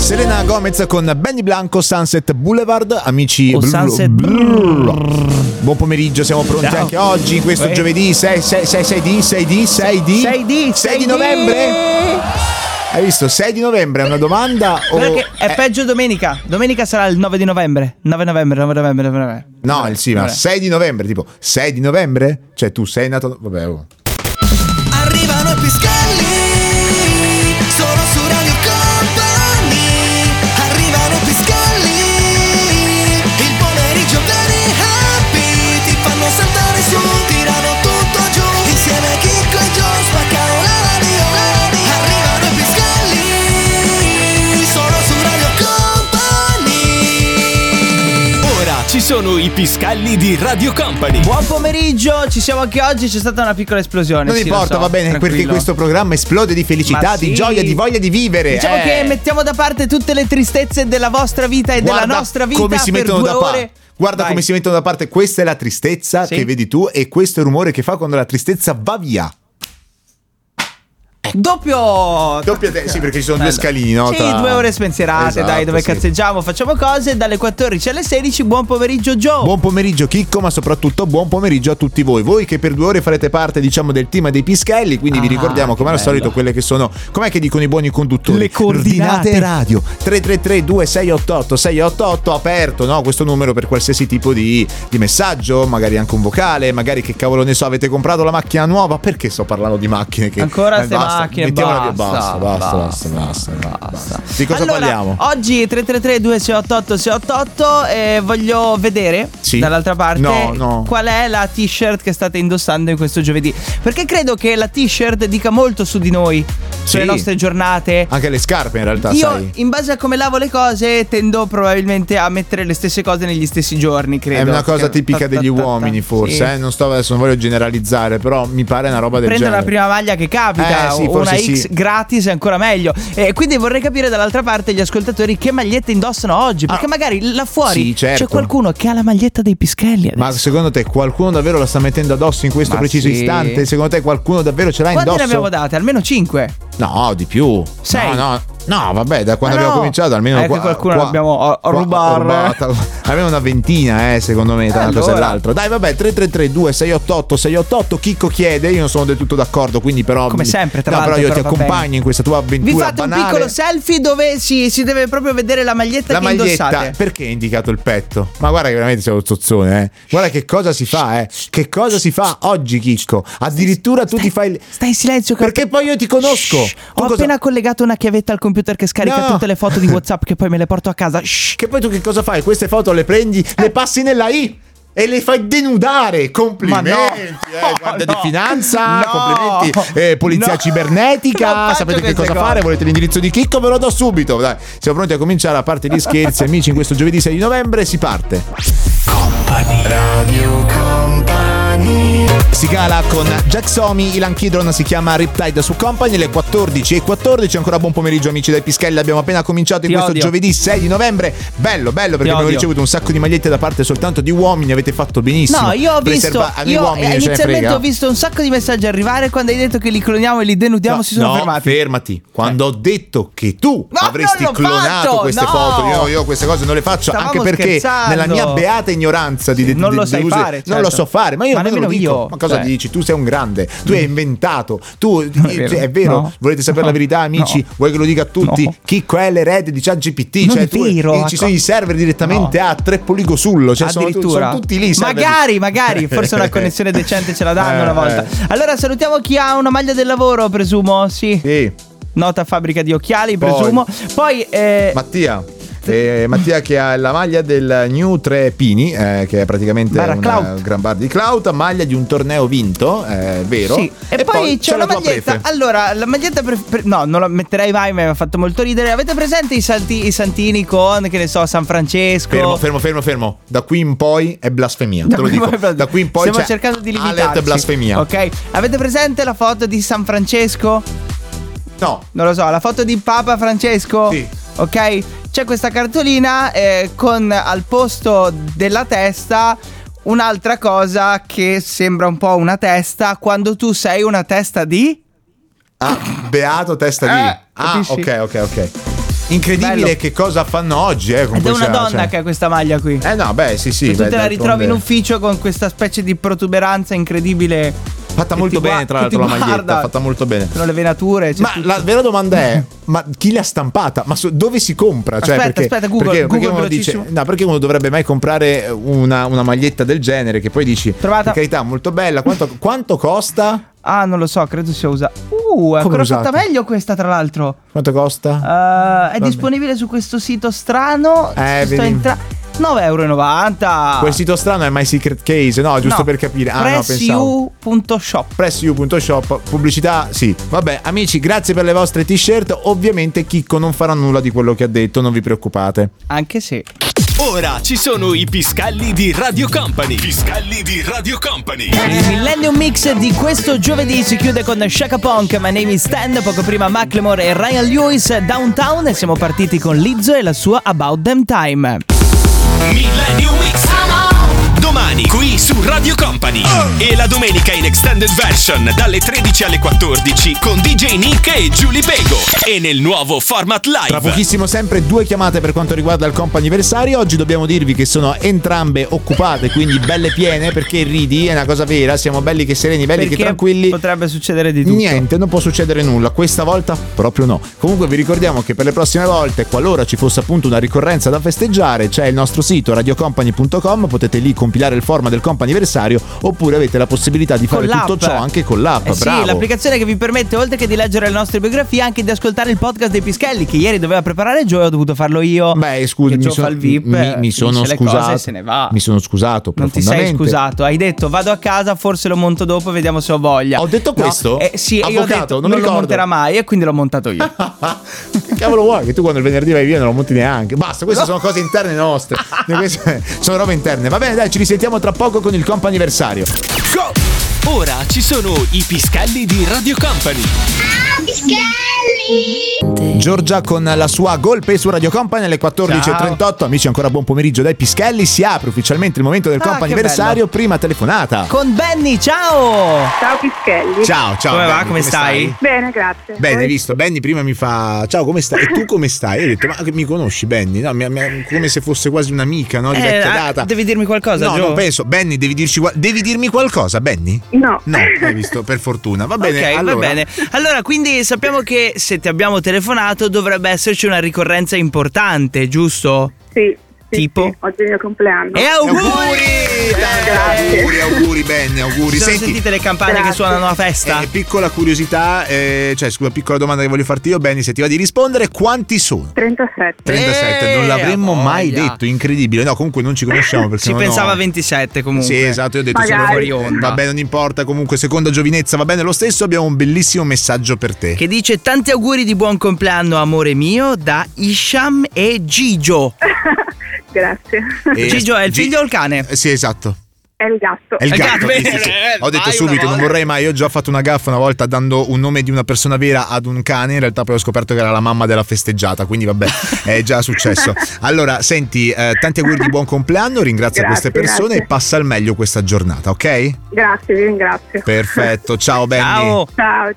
Selena Gomez con Benny Blanco, Sunset Boulevard. Amici, buon pomeriggio, siamo pronti anche oggi, in questo giovedì 6 di novembre. Hai visto? 6 di novembre è una domanda o... Perché è peggio domenica. Domenica sarà il 9 di novembre. 9 novembre. No, sì, ma 6 di novembre, tipo 6 di novembre? Cioè tu sei nato... Vabbè, oh. Arrivano i Piscalli, solo su Radio Company. Arrivano i Piscalli, il pomeriggio very happy. Ti fanno saltare su, tirano tutto giù. Insieme a Chicco e Joe spaccano la radio. Arrivano i Piscalli, solo su Radio Company. Ora ci sono i Piscalli di Radio Company. Buon pomeriggio, ci siamo anche oggi. C'è stata una piccola esplosione. Non importa, va bene, tranquillo. perché questo programma esplode di felicità, di gioia, di voglia di vivere. Diciamo che mettiamo da parte tutte le tristezze della vostra vita e della nostra vita come si per mettono 2 da ore. Guarda come si mettono da parte. Questa è la tristezza che vedi tu e questo è il rumore che fa quando la tristezza va via. Doppio Sì, perché ci sono 2 scalini, no? Sì, 2 ore spensierate, Esatto, dai, dove sì. cazzeggiamo, facciamo cose dalle 14 alle 16. Buon pomeriggio Joe. Buon pomeriggio Chicco, ma soprattutto buon pomeriggio a tutti voi che per 2 ore farete parte, diciamo, del team dei Pischelli. Quindi vi ricordiamo come al solito quelle che sono, com'è che dicono i buoni conduttori? Le coordinate radio 333 2688 688 aperto, no? Questo numero per qualsiasi tipo di messaggio, magari anche un vocale, magari che cavolo ne so, avete comprato la macchina nuova? Perché sto parlando di macchine che ancora queste macchine, mettiamola via, basta. Di cosa parliamo? Oggi 333 2688 688 voglio vedere dall'altra parte qual è la t-shirt che state indossando in questo giovedì, perché credo che la t-shirt dica molto su di noi, sulle nostre giornate. Anche le scarpe in realtà, io in base a come lavo le cose tendo probabilmente a mettere le stesse cose negli stessi giorni, credo. È una cosa tipica degli uomini forse, non sto adesso, non voglio generalizzare, però mi pare una roba del genere. Prendo la prima maglia che capita, una X gratis è ancora meglio. Quindi vorrei capire dall'altra parte gli ascoltatori che magliette indossano oggi, perché magari là fuori c'è qualcuno che ha la maglietta dei Pischelli adesso. Ma secondo te qualcuno davvero la sta mettendo addosso in questo preciso istante? Secondo te qualcuno davvero ce l'ha indosso? Quante ne abbiamo date? Almeno 5? No, di più. 6? No, vabbè, da quando abbiamo cominciato almeno che qualcuno l'abbiamo rubato. Almeno una ventina, secondo me, tra una cosa e l'altra. Dai, vabbè, 333 2688 688. Chicco chiede, io non sono del tutto d'accordo, quindi però come sempre, tra l'altro, però io ti accompagno in questa tua avventura. Vi fate banale. un piccolo selfie dove si deve proprio vedere la maglietta che indossate. Perché hai indicato il petto? Ma guarda che veramente sei un zozzone, Guarda che cosa si fa, Che cosa si fa oggi, Chicco? Addirittura tu ti fai Stai in silenzio, perché poi io ti conosco. Ho appena collegato una chiavetta al computer che scarica tutte le foto di WhatsApp che poi me le porto a casa. Che poi tu che cosa fai? Queste foto le prendi, le passi nella I e le fai denudare. Complimenti, guardia di finanza, complimenti, polizia cibernetica. Sapete che cosa fare? Volete l'indirizzo di Chicco? Ve lo do subito. Dai, siamo pronti a cominciare. A parte gli scherzi, amici, in questo giovedì 6 di novembre si parte. Company, Radio Company. Si cala con Jack Somi, Ilan Kidron, si chiama Riptide su Company, le 14:14. Ancora buon pomeriggio amici dai Pischelli, abbiamo appena cominciato in questo giovedì 6 di novembre. Bello perché abbiamo ricevuto un sacco di magliette da parte soltanto di uomini, avete fatto benissimo. No, io ho visto, inizialmente ho visto un sacco di messaggi arrivare. Quando hai detto che li cloniamo e li denudiamo si sono fermati. Fermati, quando ho detto che tu avresti clonato queste foto, io queste cose non le faccio. Anche perché nella mia beata ignoranza non lo sai fare, non lo so fare, ma io non lo dico. Io. Ma cosa dici? Tu sei un grande, tu hai inventato, è vero. No. Volete sapere la verità, amici? Vuoi che lo dica a tutti? Chicco è l'erede di ChatGPT, cioè ci sono i server direttamente a 3 Poligosullo, cioè sono tutti lì. Magari, forse una connessione decente ce la danno una volta. Allora salutiamo chi ha una maglia del lavoro, presumo, sì. Nota fabbrica di occhiali, presumo. Poi Mattia che ha la maglia del New 3 Pini, che è praticamente una gran bar di Cloud, maglia di un torneo vinto, vero? Sì. E poi c'è una maglietta. Allora, la maglietta no, non la metterei mai, mi ha fatto molto ridere. Avete presente i santini con, che ne so, San Francesco? Fermo. Da qui in poi è blasfemia. Te lo dico. Da qui in poi stiamo cercando di limitarci. Alert blasfemia. Ok. Avete presente la foto di San Francesco? No. Non lo so, la foto di Papa Francesco? Sì. Ok? C'è questa cartolina con al posto della testa un'altra cosa che sembra un po' una testa quando tu sei una testa di... Beato testa di... Capisci? Ok. Incredibile. Bello. Che cosa fanno oggi, con ed è una donna che ha questa maglia qui. No, beh, sì. E tu te la ritrovi in ufficio con questa specie di protuberanza incredibile. Fatta molto bene, tra l'altro, la maglietta. Fatta molto bene. Sono le venature. Ma la vera domanda è: ma chi l'ha stampata? Ma dove si compra? Cioè, aspetta, Google. Perché uno dice, no, perché uno dovrebbe mai comprare una maglietta del genere? Che poi dici, trovata. Per carità, molto bella. Quanto costa? Non lo so, credo sia usata. È ancora fatta meglio questa, tra l'altro. Quanto costa? È disponibile su questo sito strano. €9,90. Quel sito strano è My Secret Case, no? Giusto per capire. PressU.shop. PressU.shop. Pubblicità, sì. Vabbè, amici, grazie per le vostre t-shirt. Ovviamente Chicco non farà nulla di quello che ha detto, non vi preoccupate. Anche se. Ora ci sono i Piscalli di Radio Company. Piscalli di Radio Company. Il Millennium Mix di questo giovedì si chiude con Shaka Punk, My Name is Stan, poco prima Macklemore e Ryan Lewis, Downtown, e siamo partiti con Lizzo e la sua About Them Time. Millennium Mix. Domani qui su Radio Company. E la domenica in extended version dalle 13 alle 14 con DJ Nick e Giulia Bego. E nel nuovo format live. Tra pochissimo sempre 2 chiamate per quanto riguarda il comp'anniversario. Oggi dobbiamo dirvi che sono entrambe occupate, quindi belle piene, perché ridi, è una cosa vera, siamo belli che sereni, belli che tranquilli. Potrebbe succedere di tutto. Niente, non può succedere nulla. Questa volta proprio no. Comunque vi ricordiamo che per le prossime volte, qualora ci fosse appunto una ricorrenza da festeggiare, c'è il nostro sito radiocompany.com, potete lì compilare il format del comp'anniversario, oppure avete la possibilità di fare tutto ciò anche con l'app. Bravo. Sì, l'applicazione che vi permette, oltre che di leggere le nostre biografie, anche di ascoltare il podcast dei Pischelli, che ieri doveva preparare Gio e ho dovuto farlo io. Beh, scusi, mi sono scusato. Se ne va. Mi sono scusato non profondamente. Non ti sei scusato, hai detto vado a casa, forse lo monto dopo, vediamo se ho voglia. Ho detto questo? Sì, Avvocato, io ho detto non lo monterà mai, e quindi l'ho montato io. Che cavolo vuoi? Che tu quando il venerdì vai via non lo monti neanche. Basta, queste sono cose interne nostre. Queste sono robe interne. Va bene, dai, ci risentiamo tra poco con il comp'anniversario. Go! Ora ci sono i Piscalli di Radio Company. Pischelli! Giorgia con la sua Golpe su Radio Company alle 14.38. Amici, ancora buon pomeriggio dai Pischelli. Si apre ufficialmente il momento del comp'anniversario. Prima telefonata con Benny. Ciao! Ciao Pischelli. Ciao. Come va? Come stai? Bene, grazie. Bene, hai visto? Benny prima mi fa ciao, come stai? E tu come stai? Io ho detto, ma mi conosci Benny? No, come se fosse quasi un'amica, no? Di vecchia data. Devi dirmi qualcosa, No, Gio? non penso. Benny, devi dirmi qualcosa, Benny? No. No, hai visto? Per fortuna. Va bene. Ok, allora. va bene. Allora, quindi sappiamo che se ti abbiamo telefonato dovrebbe esserci una ricorrenza importante, giusto? Sì. Tipo? Sì, oggi è il mio compleanno. E auguri! Auguri Benny, auguri. Senti, sentite le campane che suonano a festa? Piccola curiosità, piccola domanda che voglio farti io, Benny, se ti va di rispondere, quanti sono? 37. Non l'avremmo mai detto, incredibile. No, comunque non ci conosciamo perché si pensava 27 comunque. Sì, esatto, io ho detto magari. sono fuori onda. Vabbè, non importa, comunque seconda giovinezza va bene lo stesso. Abbiamo un bellissimo messaggio per te che dice: tanti auguri di buon compleanno amore mio da Isham e Gigio. Grazie. Gigio è il figlio o il cane? Sì, esatto. È il gatto. È il gatto. Sì. Ho detto subito, non vorrei mai. Io ho già fatto una gaffa una volta dando un nome di una persona vera ad un cane. In realtà poi ho scoperto che era la mamma della festeggiata. Quindi vabbè, è già successo. Allora, senti, tanti auguri di buon compleanno. Ringrazia queste persone e passa al meglio questa giornata, ok? Grazie, vi ringrazio. Perfetto, ciao Benny. Ciao,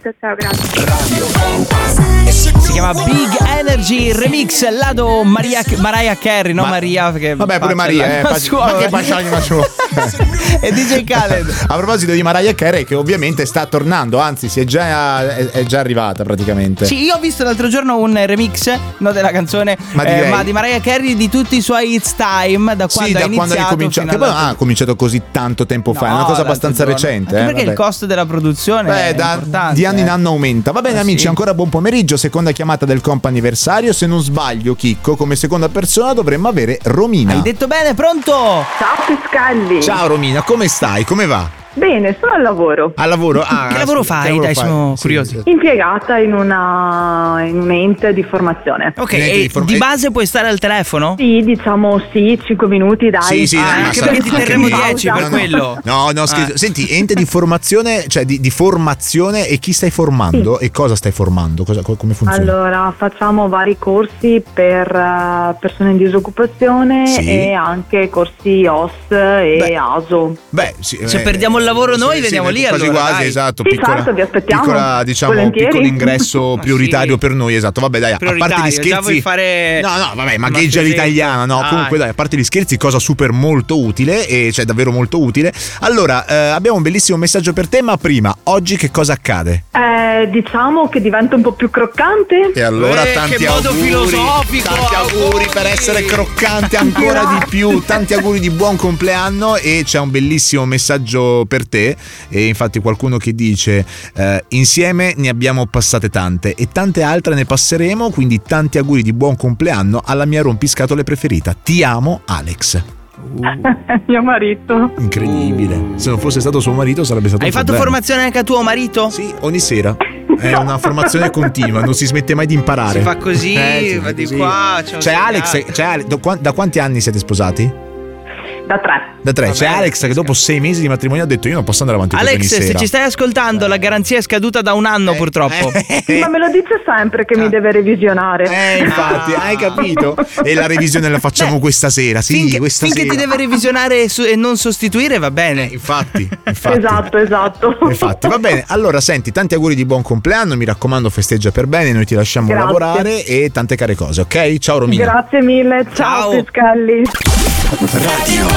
grazie. Si chiama Big Energy Remix Lado Mariah Carey, no Maria, perché vabbè, pure Maria, ma che faccia l'anima sua. E DJ Khaled. A proposito di Mariah Carey, che ovviamente sta tornando, anzi è già arrivata praticamente. Sì, io ho visto l'altro giorno un remix, non della canzone, ma di Mariah Carey, di tutti i suoi It's Time, da quando ha iniziato. Che poi non ha cominciato così tanto tempo fa, è una cosa abbastanza recente. Anche perché il costo della produzione è importante. Di anno in anno aumenta. Va bene, amici, ancora buon pomeriggio. Seconda chiamata del comp'anniversario. Se non sbaglio, Chicco, come seconda persona dovremmo avere Romina. Hai detto bene, pronto? Ciao Piscalli. Ciao Romina, come stai? Come va? Bene, sono al lavoro. Al lavoro? Che lavoro fai? Dai, sono curiosi. Impiegata in un ente di formazione. Ok, e di base puoi stare al telefono? Sì, diciamo sì, 5 minuti, dai. Sì, anche perché ti terremo 10 per quello. No, scherzo. Senti, ente di formazione, cioè di formazione, e chi stai formando? E cosa stai formando? Come funziona? Allora, facciamo vari corsi per persone in disoccupazione e anche corsi OS e ASO. Beh, sì, se perdiamo il lavoro noi, veniamo lì quasi allora. Quasi, dai. esatto. Sì, certo, vi aspettiamo. Diciamo, piccolo ingresso prioritario per noi, esatto. Vabbè, dai, a parte gli scherzi. Già vuoi fare No, vabbè, magheggia l'italiana, no? Comunque, dai, a parte gli scherzi, cosa super molto utile, e cioè davvero molto utile. Allora, abbiamo un bellissimo messaggio per te, ma prima, oggi che cosa accade? Diciamo che diventa un po' più croccante. E allora tanti che modo auguri, filosofico, tanti auguri per essere croccante ancora di più, tanti auguri di buon compleanno. E c'è un bellissimo messaggio per te, e infatti qualcuno che dice insieme ne abbiamo passate tante e tante altre ne passeremo, quindi tanti auguri di buon compleanno alla mia rompiscatole preferita, ti amo Alex. Mio marito. Incredibile. Se non fosse stato suo marito sarebbe stato Hai un fatto problema. Formazione anche a tuo marito? Sì, ogni sera. È una formazione continua, non si smette mai di imparare. Si fa così, va di qua. C'è Alex, da quanti anni siete sposati? Da 3. Da 3. C'è Alex che dopo 6 mesi di matrimonio ha detto io non posso andare avanti così. Alex, se ci stai ascoltando, la garanzia è scaduta da un anno purtroppo. Sì, ma me lo dice sempre che mi deve revisionare. Infatti, hai capito? E la revisione la facciamo questa sera. Sì, questa finché sera. ti deve revisionare e non sostituire, va bene. Infatti. Esatto. Infatti, va bene. Allora, senti, tanti auguri di buon compleanno. Mi raccomando, festeggia per bene. Noi ti lasciamo lavorare e tante care cose, ok? Ciao Romina. Grazie mille. Ciao Piscalli. Radio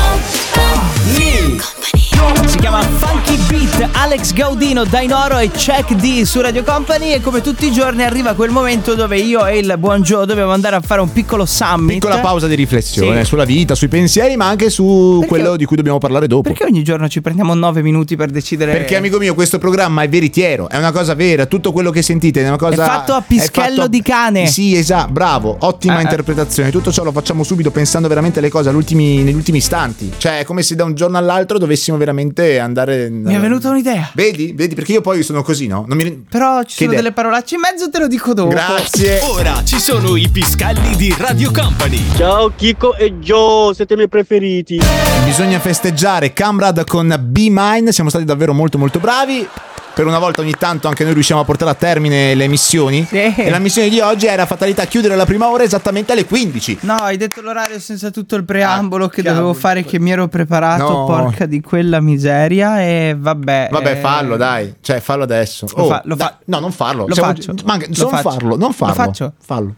Si chiama Funky Beat, Alex Gaudino, Dainoro e Check D su Radio Company. E come tutti i giorni arriva quel momento dove io e il buon Joe dobbiamo andare a fare un piccolo summit. Piccola pausa di riflessione sulla vita, sui pensieri, ma anche su quello di cui dobbiamo parlare dopo. Perché ogni giorno ci prendiamo 9 minuti per decidere? Perché, amico mio, questo programma è veritiero, è una cosa vera, tutto quello che sentite è una cosa. È fatto a pischello di cane. Sì, esatto, bravo, ottima interpretazione. Tutto ciò lo facciamo subito pensando veramente alle cose negli ultimi istanti. Cioè, è come se da un giorno all'altro dovessimo veramente andare. Mi è venuta un'idea. Vedi, perché io poi sono così, no? Però ci sono delle parolacce in mezzo, te lo dico dopo. Grazie. Ora ci sono i piscalli di Radio Company. Ciao Chico e Joe, siete i miei preferiti. Bisogna festeggiare Camrad con Be Mine. Siamo stati davvero molto molto bravi. Per una volta ogni tanto anche noi riusciamo a portare a termine le missioni. E la missione di oggi era fatalità chiudere la prima ora esattamente alle 15. No, hai detto l'orario senza tutto il preambolo che dovevo fare, che mi ero preparato. No. Porca di quella miseria. E vabbè. Vabbè, fallo, dai. Cioè, fallo adesso. No, non farlo. Lo faccio. Non farlo. Lo faccio. Fallo.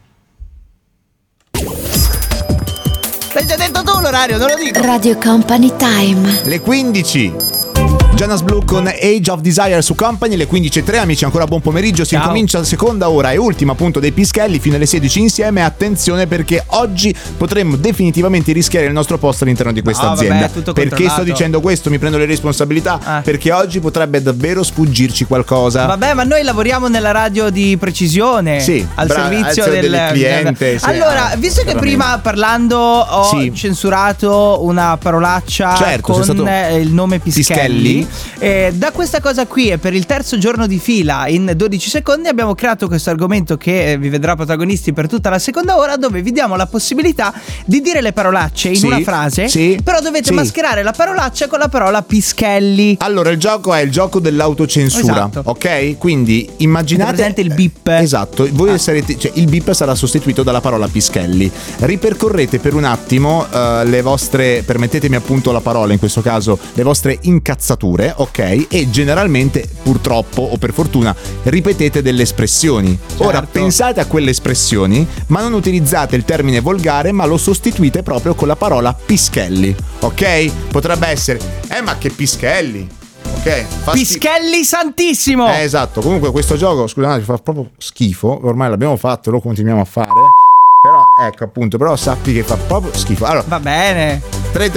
L'hai già detto tu l'orario, non lo dico. Radio Company Time. Le 15. Jonas Blue con Age of Desire su Company, le 15:03, amici, ancora buon pomeriggio. Si incomincia la seconda ora e ultima appunto dei pischelli fino alle 16 insieme. Attenzione, perché oggi potremmo definitivamente rischiare il nostro posto all'interno di questa azienda. Perché sto dicendo questo? Mi prendo le responsabilità. Perché oggi potrebbe davvero sfuggirci qualcosa. Vabbè, ma noi lavoriamo nella radio di precisione, al servizio del cliente. Allora, visto che prima parlando ho censurato una parolaccia con il nome Pischelli. Da questa cosa qui e per il terzo giorno di fila in 12 secondi abbiamo creato questo argomento che vi vedrà protagonisti per tutta la seconda ora, dove vi diamo la possibilità di dire le parolacce in una frase, però dovete mascherare la parolaccia con la parola Pischelli. Allora, il gioco è il gioco dell'autocensura, ok? Quindi immaginate presente il beep. Esatto, voi sarete, cioè, il beep sarà sostituito dalla parola Pischelli. Ripercorrete per un attimo le vostre, permettetemi appunto la parola in questo caso, le vostre incazzature, ok? E generalmente, purtroppo o per fortuna, ripetete delle espressioni. Ora pensate a quelle espressioni, ma non utilizzate il termine volgare, ma lo sostituite proprio con la parola Pischelli, ok? Potrebbe essere ma che Pischelli, ok? Pischelli santissimo. Esatto. Comunque questo gioco, scusate, fa proprio schifo. Ormai l'abbiamo fatto, lo continuiamo a fare. Però ecco, appunto, però sappi che fa proprio schifo. Allora, va bene.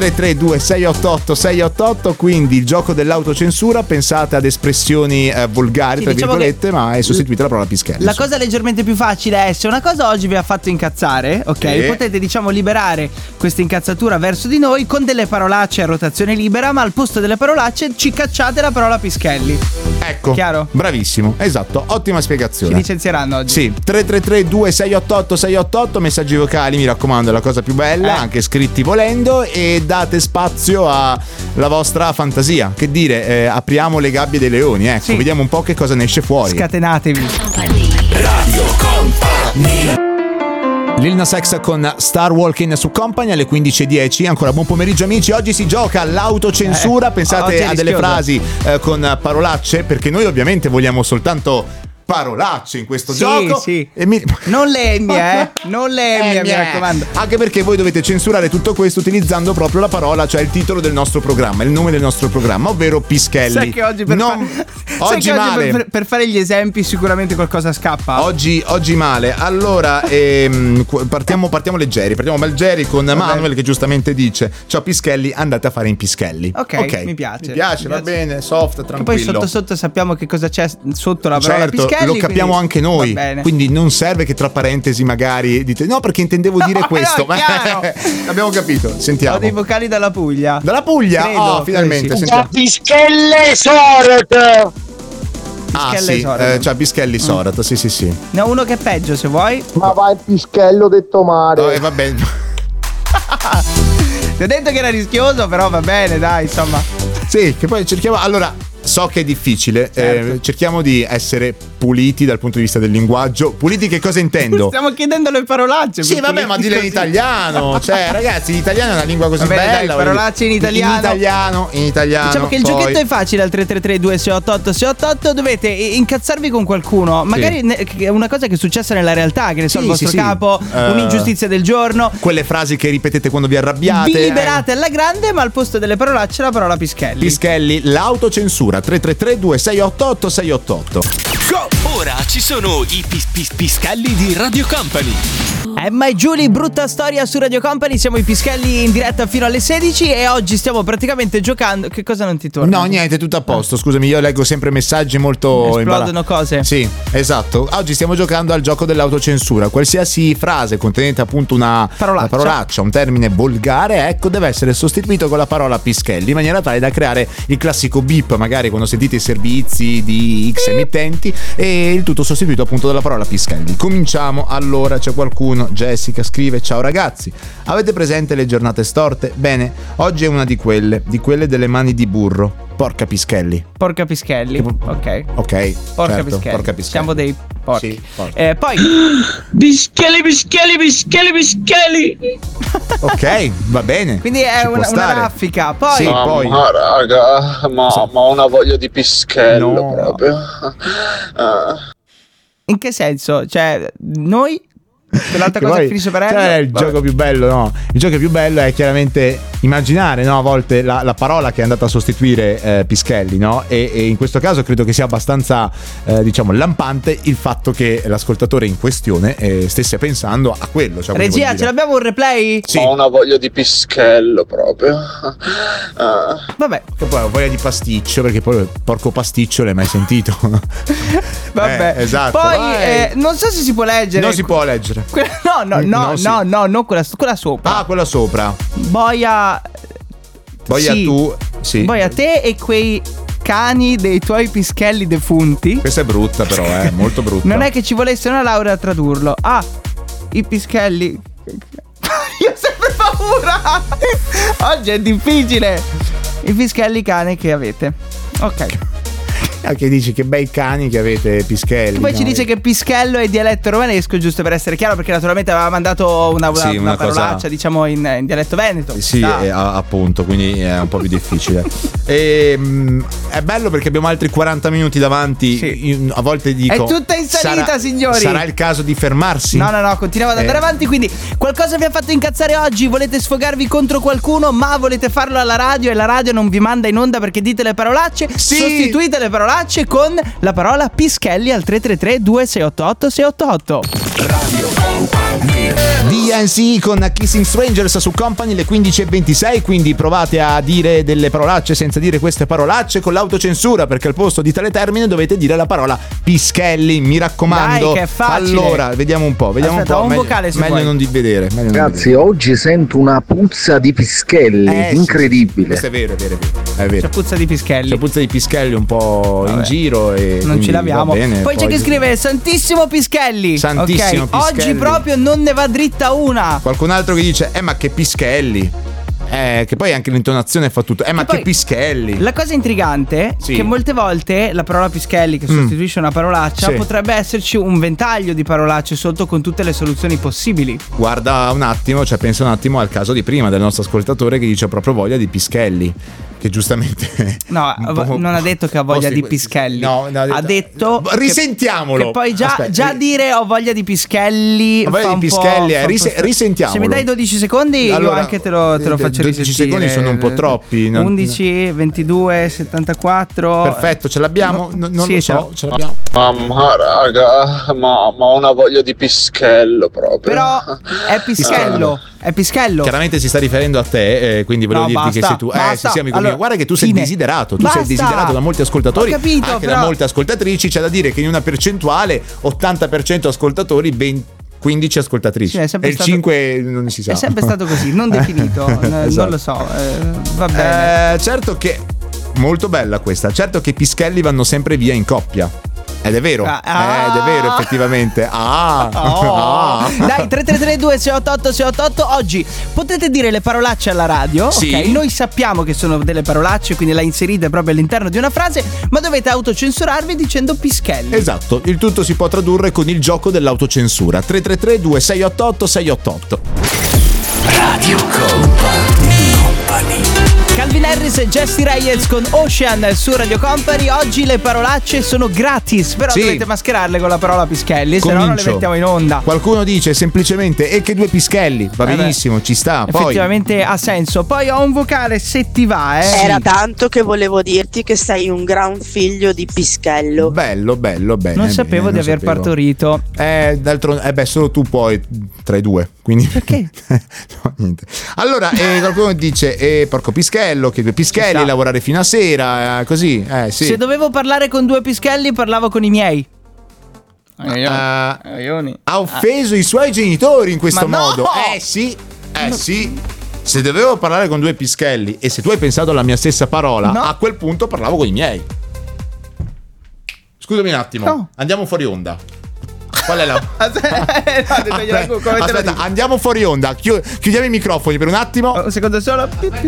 333-2688-688, quindi il gioco dell'autocensura. Pensate ad espressioni volgari, tra virgolette, ma è sostituita la parola Pischelli. La cosa leggermente più facile è, se una cosa oggi vi ha fatto incazzare, ok, potete liberare questa incazzatura verso di noi con delle parolacce a rotazione libera, ma al posto delle parolacce ci cacciate la parola Pischelli. Ecco, chiaro? Bravissimo, esatto, ottima spiegazione. Ci licenzieranno oggi. Sì, 333-2688-688, messaggi vocali, mi raccomando, è la cosa più bella, anche scritti volendo, e date spazio alla vostra fantasia. Che dire, apriamo le gabbie dei leoni, ecco, vediamo un po' che cosa ne esce fuori. Scatenatevi. Radio Company. Lil Nas X con Star Walking su Company alle 15:10. Ancora buon pomeriggio amici. Oggi si gioca all'autocensura. Pensate a delle frasi con parolacce, perché noi ovviamente vogliamo soltanto parolacce in questo gioco. Sì. Non le mie, mi raccomando. Anche perché voi dovete censurare tutto questo utilizzando proprio la parola, cioè il titolo del nostro programma, il nome del nostro programma, ovvero Pischelli. Sai che oggi per fare gli esempi sicuramente qualcosa scappa. Oggi male. Allora partiamo leggeri. Partiamo leggeri con Manuel che giustamente dice: ciao Pischelli, andate a fare in Pischelli. Ok, mi piace. Va bene, soft, tranquillo. E poi sotto sappiamo che cosa c'è sotto la parola Pischelli. Lo capiamo anche noi, quindi non serve che tra parentesi magari dite no perché intendevo dire questo. Abbiamo capito, sentiamo. Ho dei vocali dalla Puglia. Credo, finalmente sentiamo. Pischelle Sorat. Cioè Pischelli Sorat, sì. Ne ho uno che è peggio se vuoi. Ma vai Pischello detto mare. Va bene. Ti ho detto che era rischioso, però va bene, dai, insomma. Sì, che poi cerchiamo. Allora, so che è difficile, certo. Cerchiamo di essere puliti dal punto di vista del linguaggio. Puliti che cosa intendo? Stiamo chiedendo le parolacce. Sì, vabbè, ma dille in italiano. Cioè, ragazzi, l'italiano è una lingua così bella. Dai, parolacce in italiano. In italiano. Diciamo che il giochetto è facile al 333-2688-688. Dovete incazzarvi con qualcuno. Magari è una cosa che è successa nella realtà, che ne so, il vostro capo, un'ingiustizia del giorno. Quelle frasi che ripetete quando vi arrabbiate. Vi liberate alla grande, ma al posto delle parolacce la parola Pischelli. Pischelli, l'autocensura. 333-2688-688. Ora ci sono i Pischelli di Radio Company. Emma e Giulia, brutta storia su Radio Company. Siamo i Pischelli in diretta fino alle 16 e oggi stiamo praticamente giocando. Che cosa non ti torna? No, niente, tutto a posto. Scusami, io leggo sempre messaggi molto esplodono cose. Sì, esatto. Oggi stiamo giocando al gioco dell'autocensura. Qualsiasi frase contenente appunto una parolaccia, un termine volgare, ecco, deve essere sostituito con la parola Pischelli, in maniera tale da creare il classico beep, magari quando sentite i servizi di X emittenti, e il tutto sostituito appunto dalla parola Pischelli. Cominciamo. Allora, c'è qualcuno. Jessica scrive: ciao ragazzi, avete presente le giornate storte? Bene, oggi è una di quelle delle mani di burro. Porca Pischelli. Porca Pischelli. Ok. Porca Pischelli. Siamo dei porchi. Sì, poi Pischelli. Ok, va bene. Quindi è una raffica. Poi sì, poi. Ma raga, ma una voglia di Pischello proprio. In che senso? Cioè, noi quell'altra cosa che finisce per il gioco più bello, no? Il gioco più bello è chiaramente immaginare, no? A volte la parola che è andata a sostituire Pischelli, no? E in questo caso credo che sia abbastanza diciamo lampante il fatto che l'ascoltatore in questione stesse pensando a quello, cioè, regia, ce l'abbiamo un replay? Sì. Ho una voglia di Pischello proprio. Vabbè. E poi ho voglia di pasticcio, perché poi porco pasticcio l'hai mai sentito? Vabbè. Esatto. Poi non so se si può leggere. Non si può leggere. No, quella sopra. Ah, quella sopra. Boia sì. Tu, sì. Boia te e quei cani dei tuoi Pischelli defunti. Questa è brutta però, molto brutta. Non è che ci volesse una laurea a tradurlo. Ah, i Pischelli. Io ho sempre paura. Oggi è difficile. I Pischelli cane che avete. Ok. Che dici che bei cani che avete, Pischelli. Poi ci dice che Pischello è dialetto romanesco, giusto per essere chiaro, perché naturalmente aveva mandato una parolaccia cosa... diciamo in dialetto veneto. Sì, appunto, quindi è un po' più difficile. È bello perché abbiamo altri 40 minuti davanti. Sì. A volte dico: è tutta in salita, signori. Sarà il caso di fermarsi? No, continuiamo ad andare avanti. Quindi qualcosa vi ha fatto incazzare oggi? Volete sfogarvi contro qualcuno, ma volete farlo alla radio e la radio non vi manda in onda perché dite le parolacce? Sì. Sostituite le parolacce con la parola Pischelli al 333-2688-688. Radio Company. DNC con Kissing Strangers su Company, le 15:26. Quindi provate a dire delle parolacce senza dire queste parolacce con l'autocensura, perché al posto di tale termine dovete dire la parola Pischelli, mi raccomando. Dai, che è facile. Allora, vediamo un po'. Aspetta, un vocale se meglio puoi. Non di vedere. Ragazzi, oggi sento una puzza di Pischelli, incredibile. Questo è vero. C'è puzza di Pischelli. C'è puzza di Pischelli un po' in giro e non ci laviamo. Bene, poi c'è chi scrive: Santissimo Pischelli. Santissimo Pischelli. Oggi proprio non ne va dritta una. Qualcun altro che dice: ma che Pischelli. Che poi anche l'intonazione fa tutto. Ma che Pischelli. La cosa intrigante è che molte volte la parola Pischelli, che sostituisce una parolaccia, potrebbe esserci un ventaglio di parolacce sotto con tutte le soluzioni possibili. Guarda un attimo, pensa un attimo al caso di prima del nostro ascoltatore che dice proprio voglia di Pischelli. Che giustamente non ha detto che ha voglia di Pischelli. Ha detto risentiamolo. Che poi già dire ho voglia di Pischelli. Ho voglia di Pischelli, risentiamolo. Se mi dai 12 secondi, io anche te lo faccio 12 risentire. secondi sono un po' troppi. 11, 22, 74. Perfetto, ce l'abbiamo? Non lo so, ce l'abbiamo. Mamma raga, ma ho una voglia di Pischello proprio. Però è Pischello. È Pischello. Chiaramente si sta riferendo a te, quindi volevo dirti che sei tu. Sì, amico mio. Guarda che tu sei desiderato. Tu sei desiderato da molti ascoltatori. Ho capito, anche però... da molte ascoltatrici. C'è da dire che in una percentuale 80% ascoltatori, ben 15 ascoltatrici. E il 5 non si sa. È sempre stato così, non definito. Esatto. Non lo so. Va bene. Certo che molto bella questa. Certo che i Pischelli vanno sempre via in coppia. Ed è vero, ed è vero effettivamente. Dai, 333-2688-688. Oggi potete dire le parolacce alla radio. Sì. Ok, noi sappiamo che sono delle parolacce, quindi la inserite proprio all'interno di una frase, ma dovete autocensurarvi dicendo Pischelli. Esatto, il tutto si può tradurre con il gioco dell'autocensura. 333-2688-688. Radio Company. Calvin Harris e Jesse Reyes con Ocean su Radio Company. Oggi le parolacce sono gratis, però dovete mascherarle con la parola Pischelli, se no non le mettiamo in onda. Qualcuno dice semplicemente e che due Pischelli, va benissimo, ci sta. Effettivamente ha senso. Poi ho un vocale se ti va, Era tanto che volevo dirti che sei un gran figlio di Pischello. Bello, bene. Non sapevo di aver partorito. D'altronde, solo tu puoi tra i due. Quindi perché? No, niente. Allora, qualcuno dice porco Pischello, che due Pischelli, lavorare fino a sera, così. Sì. Se dovevo parlare con due Pischelli, parlavo con i miei. Ha offeso i suoi genitori in questo modo. Sì. Se dovevo parlare con due Pischelli e se tu hai pensato alla mia stessa parola, a quel punto parlavo con i miei. Scusami un attimo, andiamo fuori onda. Qual è la... Aspetta, andiamo fuori onda. Chiudiamo i microfoni per un attimo. Un secondo solo.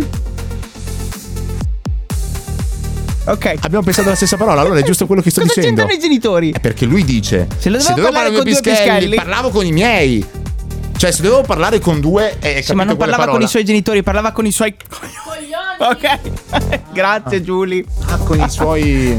Ok. Abbiamo pensato alla stessa parola, allora è giusto quello che sto dicendo. Cosa c'entrano i genitori? È perché lui dice: se dovevo parlare con due Pischelli, parlavo con i miei. Cioè, se dovevo parlare con due, ma non parlava con i suoi genitori, parlava con i suoi coglioni. Ok. Grazie, Giulia. Con i suoi.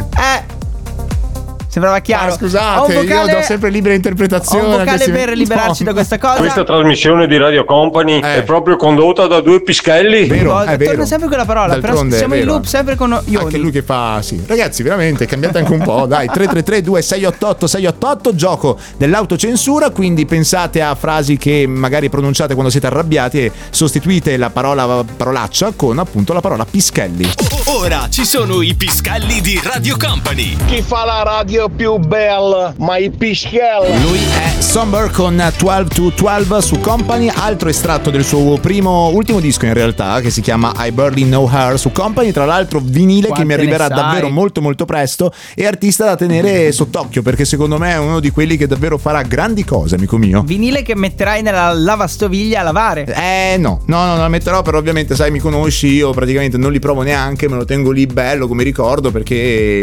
Sembrava chiaro. Scusate, io do sempre libera interpretazione. Ho un vocale per liberarci da questa cosa. Questa trasmissione di Radio Company è proprio condotta da due Pischelli. Vero, è vero. Torna sempre quella parola. D'altronde, però siamo in loop sempre con Ioni. Anche lui che fa, sì. Ragazzi, veramente cambiate anche un po'. Dai, 333-2688-688, gioco dell'autocensura. Quindi pensate a frasi che magari pronunciate quando siete arrabbiati e sostituite la parolaccia con appunto la parola Pischelli. Ora ci sono i Pischelli di Radio Company. Chi fa la radio più bella, ma i Pischelli. Lui è Somber con 12 to 12 su Company, altro estratto del suo ultimo disco in realtà, che si chiama I Barely Know Her su Company, tra l'altro vinile che mi arriverà davvero molto molto presto e artista da tenere sott'occhio, perché secondo me è uno di quelli che davvero farà grandi cose, amico mio. Vinile che metterai nella lavastoviglie a lavare? No, non la metterò, però ovviamente sai, mi conosci, io praticamente non li provo neanche, me lo tengo lì bello come ricordo, perché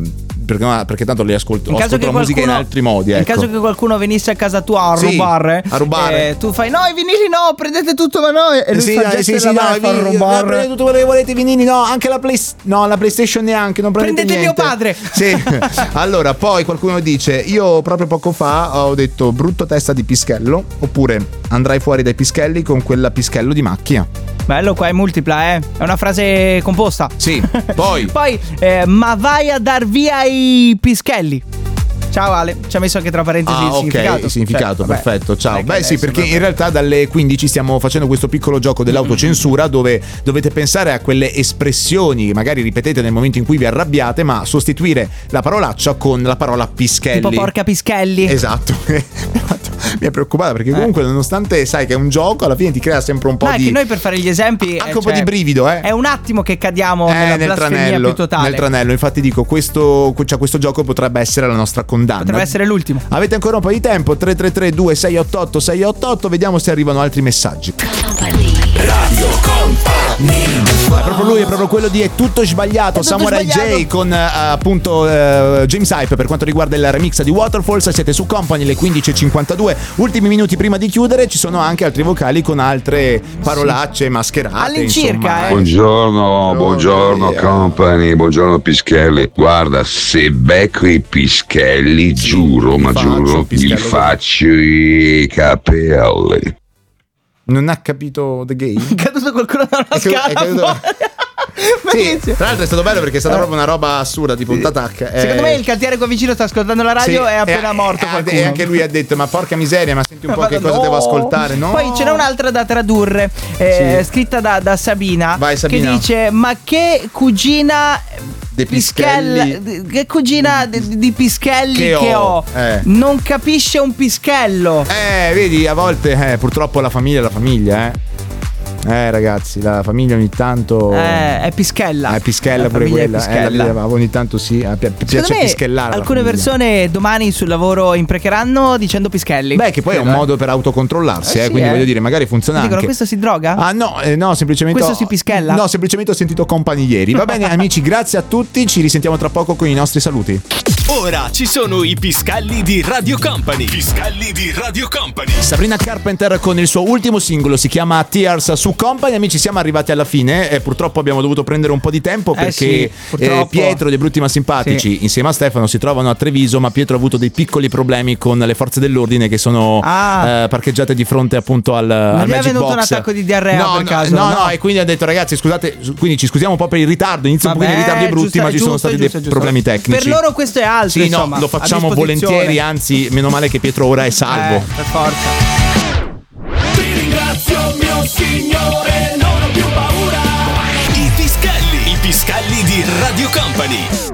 tanto li ascolto la musica in altri modi. In caso che qualcuno venisse a casa tua a rubare, tu fai no, i vinili no, prendete tutto da noi. E lui prendete tutto quello che volete, i vinili no, anche la PlayStation neanche, non prendete niente. Mio padre. Sì. Allora, poi qualcuno dice: io proprio poco fa ho detto brutto testa di Pischello, oppure andrai fuori dai Pischelli con quella Pischello di macchia. Bello, qua è multipla, è una frase composta. Sì. Poi ma vai a dar via i Pischelli. Ciao Ale, ci ha messo anche tra parentesi il significato. Ok, significato, perfetto, ciao. Sì, perché in realtà dalle 15 stiamo facendo questo piccolo gioco dell'autocensura dove dovete pensare a quelle espressioni che magari ripetete nel momento in cui vi arrabbiate, ma sostituire la parolaccia con la parola Pischelli. Tipo porca Pischelli. Esatto. Mi è preoccupata perché comunque nonostante sai che è un gioco, alla fine ti crea sempre un po' di... che noi per fare gli esempi anche un po' di brivido, È un attimo che cadiamo nella blasfemia più totale. Nel tranello, infatti dico, questo gioco potrebbe essere la nostra condanna. Potrebbe essere l'ultimo. Avete ancora un po' di tempo, 333-2688-688, vediamo se arrivano altri messaggi. Radio Company. È proprio lui, è proprio quello di È tutto sbagliato, Samurai J con appunto James Hype per quanto riguarda il remix di Waterfalls. Siete su Company, le 15:52, ultimi minuti prima di chiudere. Ci sono anche altri vocali con altre parolacce mascherate all'incirca. Buongiorno Company, buongiorno Pischelli. Guarda, se becco i Pischelli, giuro, gli faccio i capelli. Non ha capito The Game? È caduto qualcuno dalla scala. Sì, tra l'altro è stato bello perché è stata proprio una roba assurda, tipo un tattac. Secondo me il cantiere qua vicino sta ascoltando la radio e è appena morto qualcuno. E anche lui ha detto: ma porca miseria, ma senti un po' che cosa devo ascoltare, no? Poi ce n'è un'altra da tradurre, scritta da Sabina. Vai, Sabina. Che dice: ma che cugina De Pischelli, che cugina di Pischelli che ho. Non capisce un pischello. Vedi, a volte purtroppo la famiglia è la famiglia, ragazzi, la famiglia ogni tanto è pischella. È pischella pure quella. Ogni tanto piace pischellare. Alcune persone domani sul lavoro imprecheranno dicendo pischelli. Beh, che poi è un modo per autocontrollarsi, quindi voglio dire, magari funziona dicono, anche. Questo si droga? Ah no, semplicemente questo si pischella? No, semplicemente ho sentito Company ieri. Va bene amici, grazie a tutti, ci risentiamo tra poco con i nostri saluti. Ora ci sono i Pischelli di Radio Company. Pischelli di Radio Company. Sabrina Carpenter con il suo ultimo singolo, si chiama Tears su Company. Amici, siamo arrivati alla fine e purtroppo abbiamo dovuto prendere un po' di tempo perché Pietro dei Brutti ma Simpatici insieme a Stefano si trovano a Treviso, ma Pietro ha avuto dei piccoli problemi con le forze dell'ordine che sono parcheggiate di fronte appunto al Magic Box. Non è venuto un attacco di diarrea per caso? No, e quindi ha detto: ragazzi, scusate, quindi ci scusiamo un po' per il ritardo, inizio un pochino in ritardo ai Brutti, ma ci sono stati dei problemi tecnici. Per loro questo è altro. Sì, insomma, lo facciamo volentieri, anzi meno male che Pietro ora è salvo. Per forza. Ti ringrazio mio Signore, non ho più paura. I Pischelli di Radio Company.